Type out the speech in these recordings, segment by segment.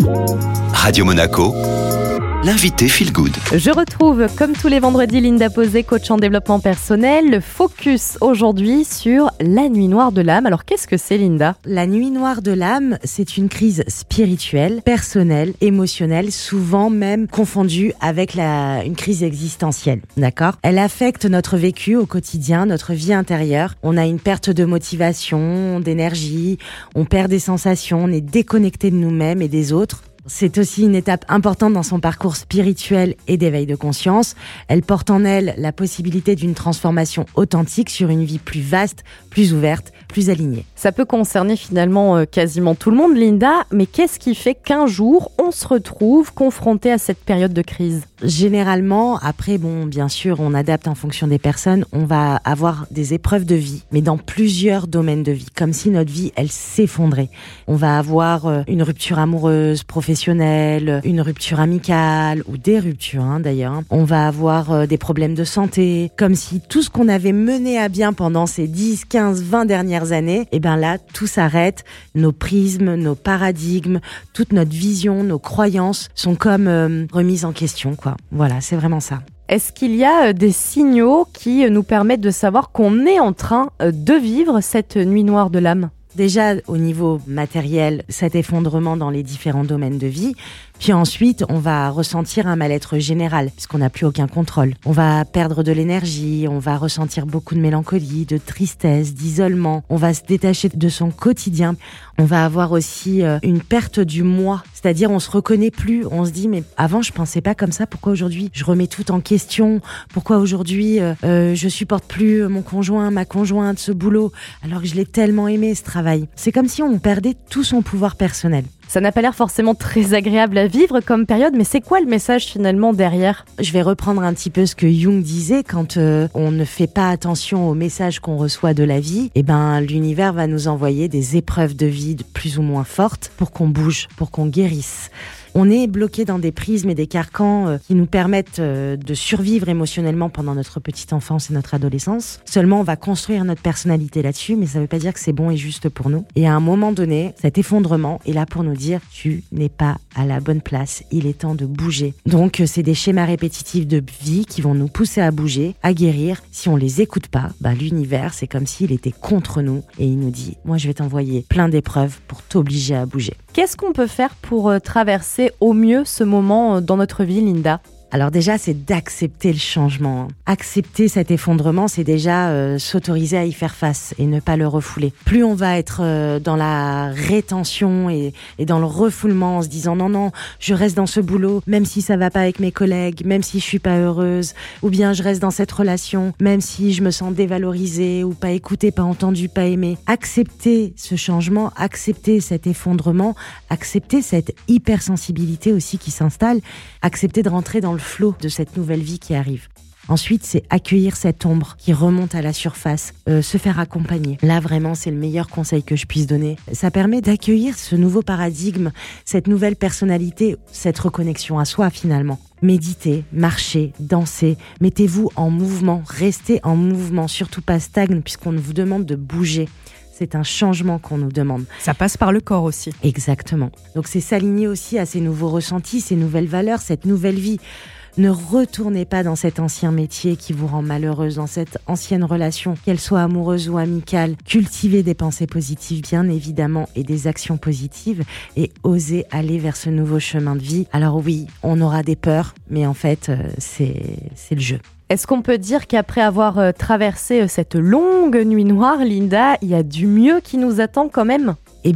Radio Monaco, l'invité Feel Good. Je retrouve, comme tous les vendredis, Linda Posé, coach en développement personnel. Le focus aujourd'hui sur la nuit noire de l'âme. Alors, qu'est-ce que c'est, Linda ? La nuit noire de l'âme, c'est une crise spirituelle, personnelle, émotionnelle, souvent même confondue avec une crise existentielle. D'accord ? Elle affecte notre vécu au quotidien, notre vie intérieure. On a une perte de motivation, d'énergie, on perd des sensations, on est déconnecté de nous-mêmes et des autres. C'est aussi une étape importante dans son parcours spirituel et d'éveil de conscience. Elle porte en elle la possibilité d'une transformation authentique sur une vie plus vaste, plus ouverte, plus alignée. Ça peut concerner finalement quasiment tout le monde, Linda, mais qu'est-ce qui fait qu'un jour, on se retrouve confronté à cette période de crise ? Généralement, après, bien sûr, on adapte en fonction des personnes, on va avoir des épreuves de vie, mais dans plusieurs domaines de vie, comme si notre vie, elle s'effondrait. On va avoir une rupture amoureuse, professionnelle, une rupture amicale, ou des ruptures d'ailleurs. On va avoir des problèmes de santé, comme si tout ce qu'on avait mené à bien pendant ces 10, 15, 20 dernières années, là, tout s'arrête. Nos prismes, nos paradigmes, toute notre vision, nos croyances sont comme remises en question, quoi. Voilà, c'est vraiment ça. Est-ce qu'il y a des signaux qui nous permettent de savoir qu'on est en train de vivre cette nuit noire de l'âme ? Déjà, au niveau matériel, cet effondrement dans les différents domaines de vie. Puis ensuite, on va ressentir un mal-être général, puisqu'on n'a plus aucun contrôle. On va perdre de l'énergie, on va ressentir beaucoup de mélancolie, de tristesse, d'isolement. On va se détacher de son quotidien. On va avoir aussi une perte du moi, c'est-à-dire on se reconnaît plus. On se dit, mais avant, je pensais pas comme ça. Pourquoi aujourd'hui, je remets tout en question ? Pourquoi aujourd'hui, je supporte plus mon conjoint, ma conjointe, ce boulot, alors que je l'ai tellement aimé, ce travail. C'est comme si on perdait tout son pouvoir personnel. Ça n'a pas l'air forcément très agréable à vivre comme période, mais c'est quoi le message finalement derrière ? Je vais reprendre un petit peu ce que Jung disait, quand on ne fait pas attention aux messages qu'on reçoit de la vie, l'univers va nous envoyer des épreuves de vie plus ou moins fortes pour qu'on bouge, pour qu'on guérisse. On est bloqué dans des prismes et des carcans qui nous permettent de survivre émotionnellement pendant notre petite enfance et notre adolescence. Seulement, on va construire notre personnalité là-dessus, mais ça ne veut pas dire que c'est bon et juste pour nous. Et à un moment donné, cet effondrement est là pour nous dire « tu n'es pas à la bonne place, il est temps de bouger ». Donc, c'est des schémas répétitifs de vie qui vont nous pousser à bouger, à guérir. Si on les écoute pas, l'univers, c'est comme s'il était contre nous et il nous dit « moi, je vais t'envoyer plein d'épreuves pour t'obliger à bouger ». Qu'est-ce qu'on peut faire pour traverser au mieux ce moment dans notre vie, Linda ? Alors déjà, c'est d'accepter le changement. Accepter cet effondrement, c'est déjà s'autoriser à y faire face et ne pas le refouler. Plus on va être dans la rétention et dans le refoulement en se disant non, je reste dans ce boulot, même si ça va pas avec mes collègues, même si je suis pas heureuse, ou bien je reste dans cette relation, même si je me sens dévalorisée ou pas écoutée, pas entendue, pas aimée. Accepter ce changement, accepter cet effondrement, accepter cette hypersensibilité aussi qui s'installe, accepter de rentrer dans le flot de cette nouvelle vie qui arrive. Ensuite, c'est accueillir cette ombre qui remonte à la surface, se faire accompagner. Là, vraiment, c'est le meilleur conseil que je puisse donner. Ça permet d'accueillir ce nouveau paradigme, cette nouvelle personnalité, cette reconnexion à soi finalement. Méditez, marchez, dansez, mettez-vous en mouvement, restez en mouvement, surtout pas stagne puisqu'on vous demande de bouger. C'est un changement qu'on nous demande. Ça passe par le corps aussi. Exactement. Donc c'est s'aligner aussi à ces nouveaux ressentis, ces nouvelles valeurs, cette nouvelle vie. Ne retournez pas dans cet ancien métier qui vous rend malheureuse, dans cette ancienne relation, qu'elle soit amoureuse ou amicale. Cultivez des pensées positives, bien évidemment, et des actions positives, et osez aller vers ce nouveau chemin de vie. Alors oui, on aura des peurs, mais en fait, c'est le jeu. Est-ce qu'on peut dire qu'après avoir traversé cette longue nuit noire, Linda, il y a du mieux qui nous attend quand même ?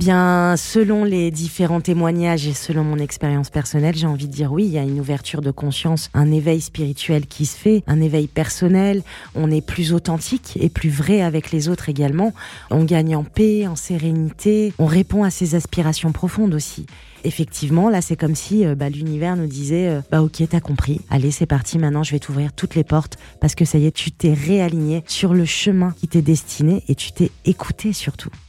Selon les différents témoignages et selon mon expérience personnelle, j'ai envie de dire oui, il y a une ouverture de conscience, un éveil spirituel qui se fait, un éveil personnel, on est plus authentique et plus vrai avec les autres également, on gagne en paix, en sérénité, on répond à ses aspirations profondes aussi. Effectivement, là, c'est comme si l'univers nous disait ok, t'as compris, allez, c'est parti, maintenant je vais t'ouvrir toutes les portes parce que ça y est, tu t'es réaligné sur le chemin qui t'est destiné et tu t'es écouté surtout.